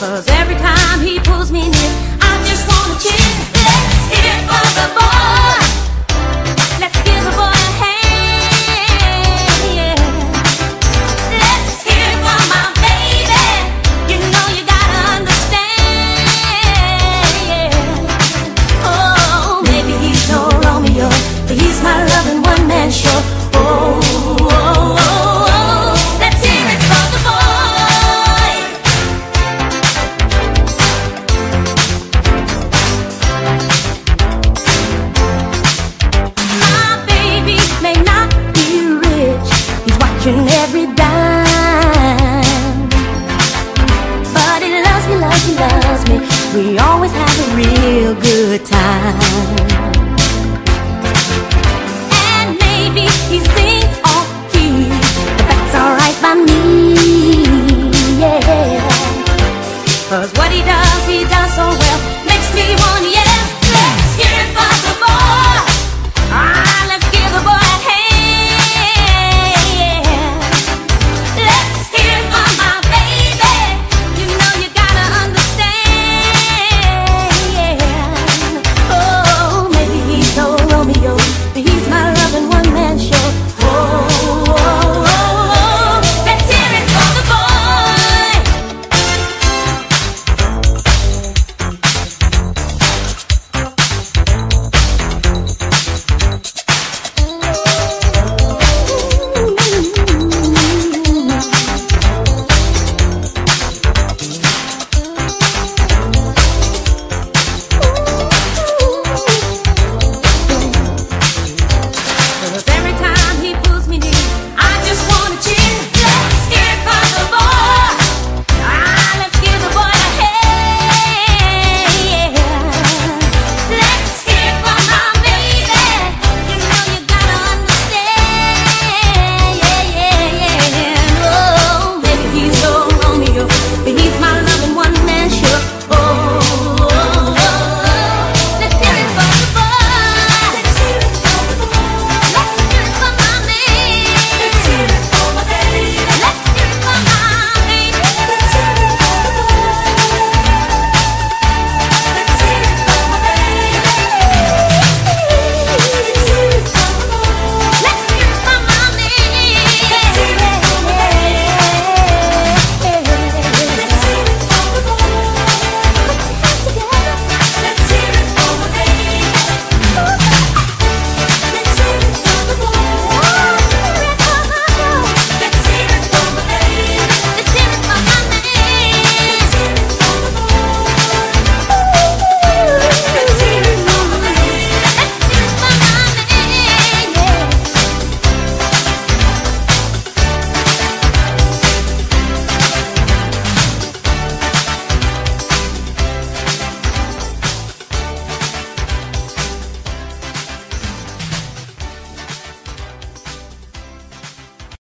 'cause every time he pulls me near, I just wanna cheer. Let's hear it for the boy. Let's give the boy a hand, yeah. Let's hear it for my baby. You know you gotta understand, yeah. Oh, maybe he's no Romeo, but he's my loving one-man show. Oh, oh, oh, oh. Let's hear it for the boy. My baby may not be rich, he's watching every dime, but he loves me, loves me, loves me. We always have a real good time. And maybe he sings off key, but that's alright by me.